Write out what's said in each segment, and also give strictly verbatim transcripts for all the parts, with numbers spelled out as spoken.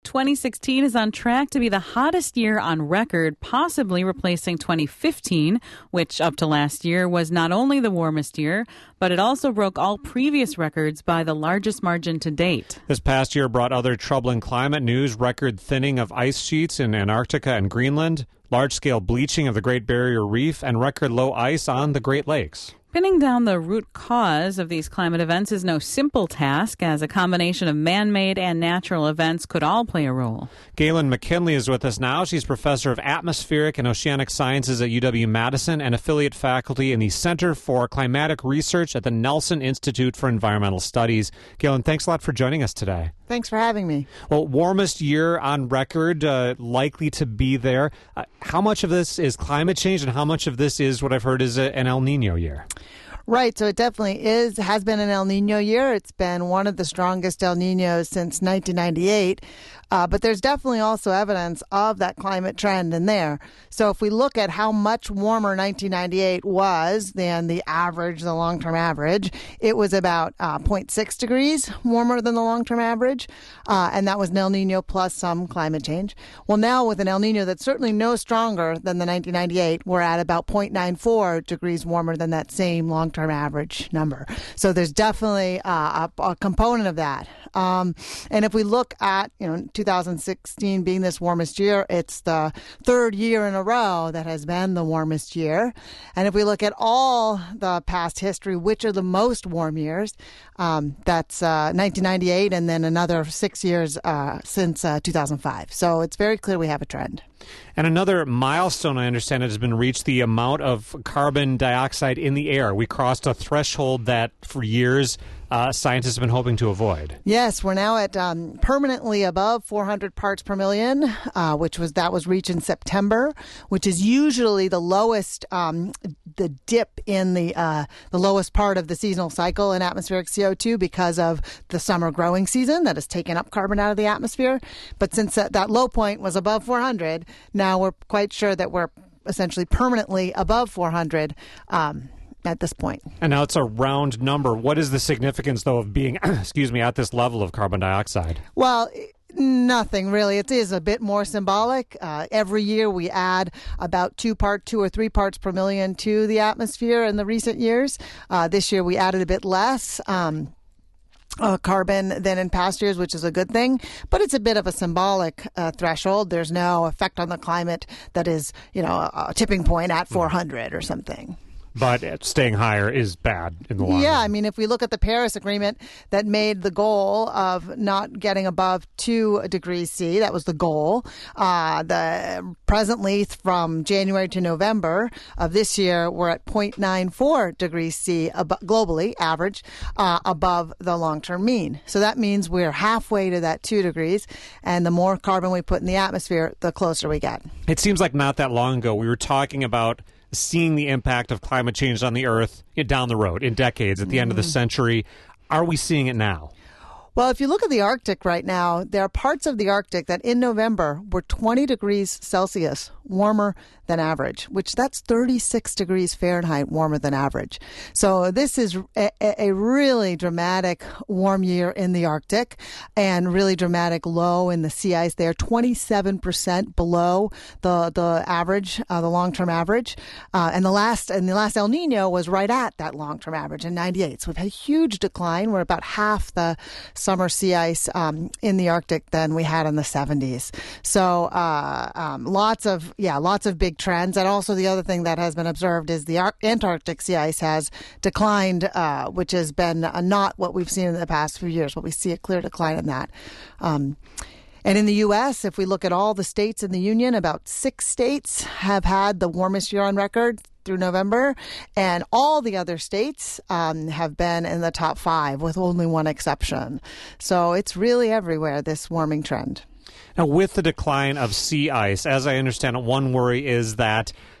twenty sixteen is on track to be the hottest year on record, possibly replacing twenty fifteen, which up to last year was not only the warmest year, but it also broke all previous records by the largest margin to date. This past year brought other troubling climate news: record thinning of ice sheets in Antarctica and Greenland, large-scale bleaching of the Great Barrier Reef, and record low ice on the Great Lakes. Pinning down the root cause of these climate events is no simple task, as a combination of man-made and natural events could all play a role. Galen McKinley is with us now. She's professor of atmospheric and oceanic sciences at U W-Madison and affiliate faculty in the Center for Climatic Research at the Nelson Institute for Environmental Studies. Galen, thanks a lot for joining us today. Thanks for having me. Well, warmest year on record, uh, likely to be there. Uh, how much of this is climate change and how much of this is what I've heard is a, an El Nino year? Right, so it definitely is, has been an El Nino year. It's been one of the strongest El Ninos since nineteen ninety-eight, uh, but there's definitely also evidence of that climate trend in there. So if we look at how much warmer nineteen ninety-eight was than the average, the long-term average, it was about uh, zero point six degrees warmer than the long-term average, uh, and that was an El Nino plus some climate change. Well, now with an El Nino that's certainly no stronger than the nineteen ninety-eight, we're at about zero point nine four degrees warmer than that same long-term average number. So there's definitely uh, a, a component of that. Um, and if we look at, you know, two thousand sixteen being this warmest year, it's the third year in a row that has been the warmest year. And if we look at all the past history, which are the most warm years, um, that's uh, nineteen ninety-eight and then another six years uh, since uh, two thousand five. So it's very clear we have a trend. And another milestone, I understand, has been reached, the amount of carbon dioxide in the air. We crossed a threshold that for years uh, scientists have been hoping to avoid. Yes, we're now at um, permanently above four hundred parts per million, uh, which was that was reached in September, which is usually the lowest, um, the dip in the uh, the lowest part of the seasonal cycle in atmospheric C O two because of the summer growing season that has taken up carbon out of the atmosphere. But since that, that low point was above four hundred, now we're quite sure that we're essentially permanently above four hundred um, at this point. And now it's a round number. What is the significance, though, of being, excuse me, at this level of carbon dioxide? Well, nothing really. It is a bit more symbolic. Uh, every year we add about two part, two or three parts per million to the atmosphere in the recent years. Uh, this year we added a bit less. Um, Uh, carbon than in past years, which is a good thing, but it's a bit of a symbolic uh, threshold. There's no effect on the climate that is, you know, a, a tipping point at four hundred or something. But staying higher is bad in the long yeah, run. I mean, if we look at the Paris Agreement that made the goal of not getting above two degrees C, that was the goal. Uh, the presently, from January to November of this year, we're at zero point nine four degrees C ab- globally, average, uh, above the long-term mean. So that means we're halfway to that two degrees, and the more carbon we put in the atmosphere, the closer we get. It seems like not that long ago we were talking about seeing the impact of climate change on the Earth down the road in decades, at the mm. end of the century. Are we seeing it now? Well, if you look at the Arctic right now, there are parts of the Arctic that in November were twenty degrees Celsius warmer than average, which that's thirty-six degrees Fahrenheit warmer than average. So this is a, a really dramatic warm year in the Arctic and really dramatic low in the sea ice there, twenty-seven percent below the the average, uh, the long-term average. Uh, and the last and the last El Nino was right at that long-term average in ninety-eight. So we've had a huge decline. We're about half the summer sea ice um, in the Arctic than we had in the seventies. So uh, um, lots of, yeah, lots of big trends. And also the other thing that has been observed is the Ar- Antarctic sea ice has declined, uh, which has been uh, not what we've seen in the past few years, but we see a clear decline in that. Um, And in the U S, if we look at all the states in the Union, about six states have had the warmest year on record through November, and all the other states um, have been in the top five with only one exception. So it's really everywhere, this warming trend. Now, with the decline of sea ice, as I understand it, one worry is that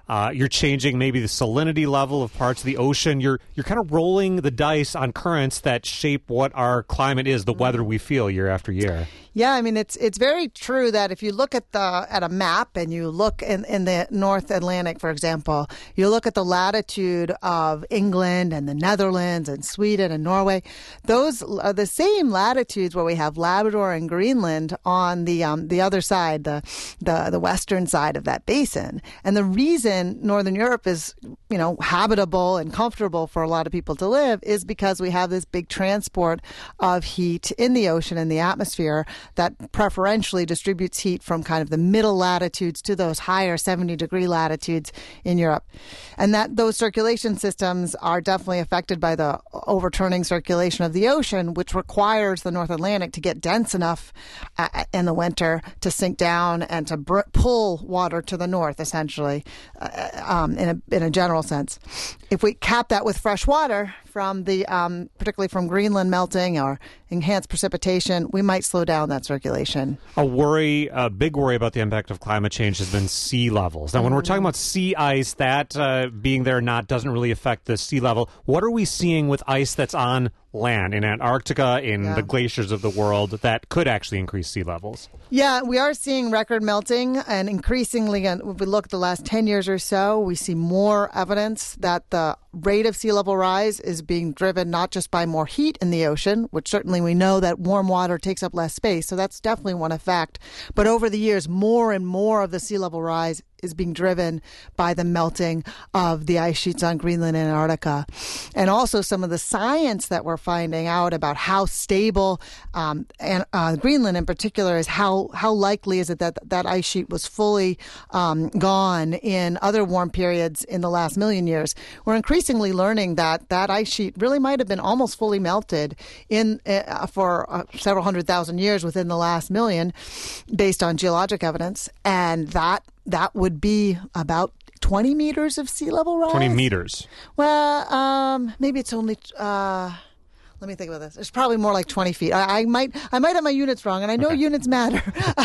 Uh, you're changing maybe the salinity level of parts of the ocean. You're you're kind of rolling the dice on currents that shape what our climate is, the weather we feel year after year. Yeah, I mean, it's it's very true that if you look at the at a map and you look in, in the North Atlantic, for example, you look at the latitude of England and the Netherlands and Sweden and Norway, those are the same latitudes where we have Labrador and Greenland on the um, the other side, the, the the western side of that basin. And the reason Northern Europe is, you know, habitable and comfortable for a lot of people to live is because we have this big transport of heat in the ocean and the atmosphere that preferentially distributes heat from kind of the middle latitudes to those higher seventy degree latitudes in Europe. And that those circulation systems are definitely affected by the overturning circulation of the ocean, which requires the North Atlantic to get dense enough uh, in the winter to sink down and to br- pull water to the north, essentially, uh, um, in a in a general sense. If we cap that with fresh water from the, um, particularly from Greenland melting or enhanced precipitation, we might slow down that circulation. A worry, a big worry about the impact of climate change has been sea levels. Now, when we're talking about sea ice, that uh, being there or not doesn't really affect the sea level. What are we seeing with ice that's on land in Antarctica, in yeah. the glaciers of the world, that could actually increase sea levels? Yeah, we are seeing record melting, and increasingly, if we look at the last ten years or so, we see more evidence that the rate of sea level rise is being driven not just by more heat in the ocean, which certainly we know that warm water takes up less space, so that's definitely one effect. But over the years, more and more of the sea level rise is being driven by the melting of the ice sheets on Greenland and Antarctica. And also some of the science that we're finding out about how stable um, and uh, Greenland in particular is, how, how likely is it that that ice sheet was fully um, gone in other warm periods in the last million years. We're increasingly learning that that ice sheet really might have been almost fully melted in uh, for uh, several hundred thousand years within the last million based on geologic evidence. And that That would be about twenty meters of sea level rise. twenty meters. Well, um, maybe it's only. Uh, let me think about this. It's probably more like twenty feet. I, I might, I might have my units wrong, and I know okay. units matter.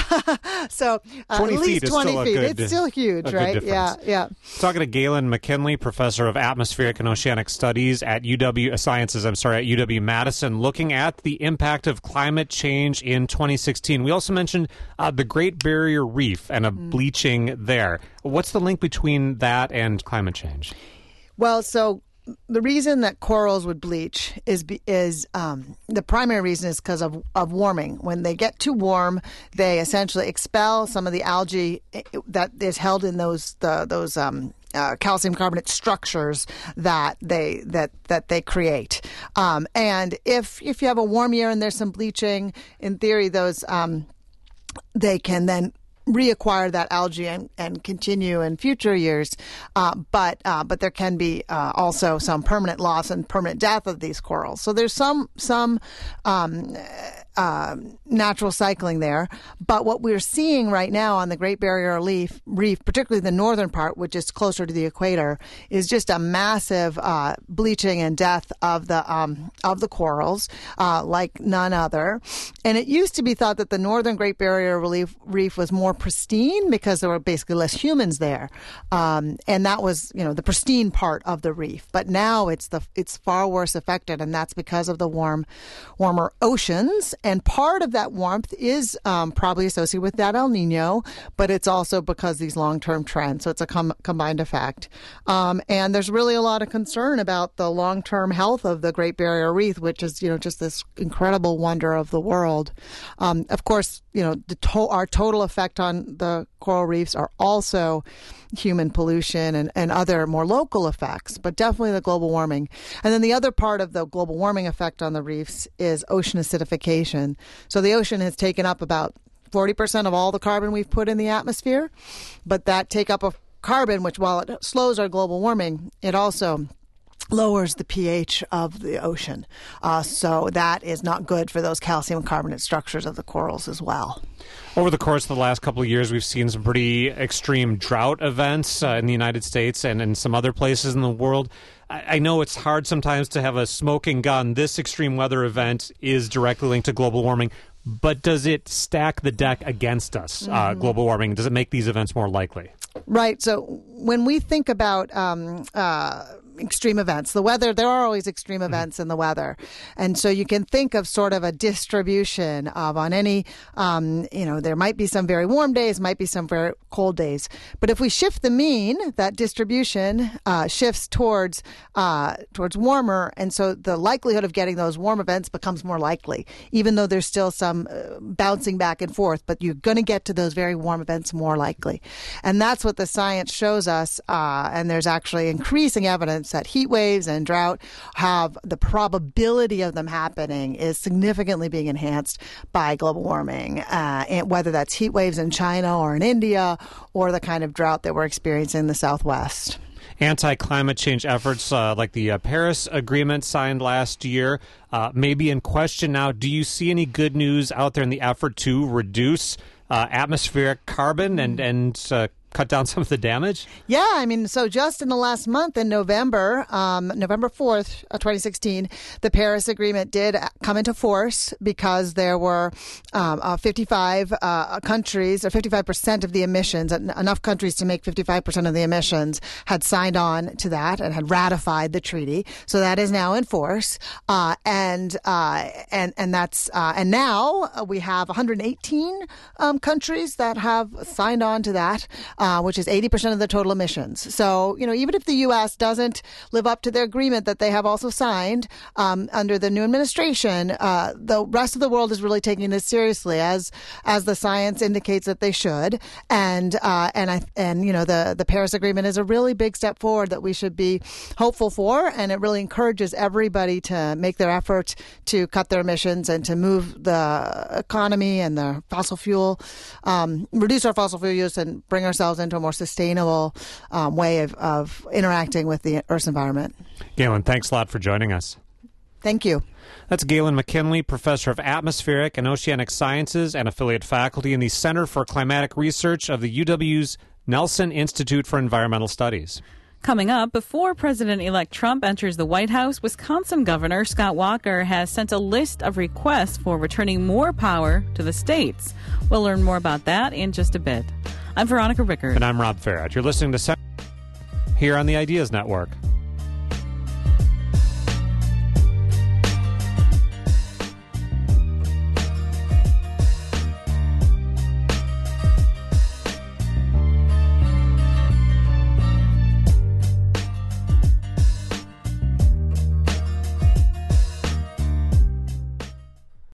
so uh, at least twenty feet. Good, it's still huge, right? Yeah, yeah. Talking to Galen McKinley, professor of atmospheric and oceanic studies at U W Sciences. I'm sorry, at U W Madison, looking at the impact of climate change in twenty sixteen. We also mentioned uh, the Great Barrier Reef and a mm. bleaching there. What's the link between that and climate change? Well, so the reason that corals would bleach is is um, the primary reason is because of, of warming. When they get too warm, they essentially expel some of the algae that is held in those the, those um, uh, calcium carbonate structures that they that that they create. Um, and if if you have a warm year and there's some bleaching, in theory, those um, they can then reacquire that algae and, and continue in future years, uh, but uh, but there can be uh, also some permanent loss and permanent death of these corals. So there's some some um, uh, natural cycling there. But what we're seeing right now on the Great Barrier Reef, reef, particularly the northern part, which is closer to the equator, is just a massive uh, bleaching and death of the um, of the corals, uh, like none other. And it used to be thought that the northern Great Barrier Reef, reef was more pristine because there were basically less humans there, um, and that was, you know, the pristine part of the reef. But now it's the it's far worse affected, and that's because of the warm, warmer oceans. And part of that warmth is um, probably associated with that El Nino, but it's also because these long-term trends. So it's a com- combined effect. Um, and there's really a lot of concern about the long-term health of the Great Barrier Reef, which is, you know, just this incredible wonder of the world. Um, of course, you know, the to- our total effect on the coral reefs are also human pollution and, and other more local effects, but definitely the global warming. And then the other part of the global warming effect on the reefs is ocean acidification. So the ocean has taken up about forty percent of all the carbon we've put in the atmosphere, but that take up of carbon, which while it slows our global warming, it also lowers the pH of the ocean. Uh, so that is not good for those calcium carbonate structures of the corals as well. Over the course of the last couple of years, we've seen some pretty extreme drought events uh, in the United States and in some other places in the world. I, I know it's hard sometimes to have a smoking gun. This extreme weather event is directly linked to global warming. But does it stack the deck against us, mm-hmm. uh, global warming? Does it make these events more likely? Right. So when we think about um, uh, extreme events, the weather, there are always extreme events mm-hmm. in the weather. And so you can think of sort of a distribution of on any, um, you know, there might be some very warm days, might be some very cold days. But if we shift the mean, that distribution uh, shifts towards uh, towards warmer. And so the likelihood of getting those warm events becomes more likely, even though there's still some uh, bouncing back and forth. But you're going to get to those very warm events more likely. And that's what the science shows us. Uh, and there's actually increasing evidence that heat waves and drought have the probability of them happening is significantly being enhanced by global warming, uh, and whether that's heat waves in China or in India or the kind of drought that we're experiencing in the Southwest. Anti-climate change efforts uh, like the uh, Paris Agreement signed last year uh, may be in question now. Do you see any good news out there in the effort to reduce uh, atmospheric carbon and, and uh, cut down some of the damage? Yeah, I mean, so just in the last month in November, um, November fourth, twenty sixteen, the Paris Agreement did come into force because there were um, uh, fifty-five uh, countries, or fifty-five percent of the emissions, enough countries to make fifty-five percent of the emissions had signed on to that and had ratified the treaty. So that is now in force. Uh, and, uh, and, and that's, uh, and now we have one hundred eighteen um, countries that have signed on to that. Uh, which is eighty percent of the total emissions. So, you know, even if the U S doesn't live up to their agreement that they have also signed um, under the new administration, uh, the rest of the world is really taking this seriously, as as the science indicates that they should. And uh, and I and you know the the Paris Agreement is a really big step forward that we should be hopeful for, and it really encourages everybody to make their effort to cut their emissions and to move the economy and the fossil fuel, um, reduce our fossil fuel use and bring ourselves into a more sustainable um, way of, of interacting with the Earth's environment. Galen, thanks a lot for joining us. Thank you. That's Galen McKinley, professor of atmospheric and oceanic sciences and affiliate faculty in the Center for Climatic Research of the U W's Nelson Institute for Environmental Studies. Coming up, before President-elect Trump enters the White House, Wisconsin Governor Scott Walker has sent a list of requests for returning more power to the states. We'll learn more about that in just a bit. I'm Veronica Rickert. And I'm Rob Farrett. You're listening to Center here on the Ideas Network.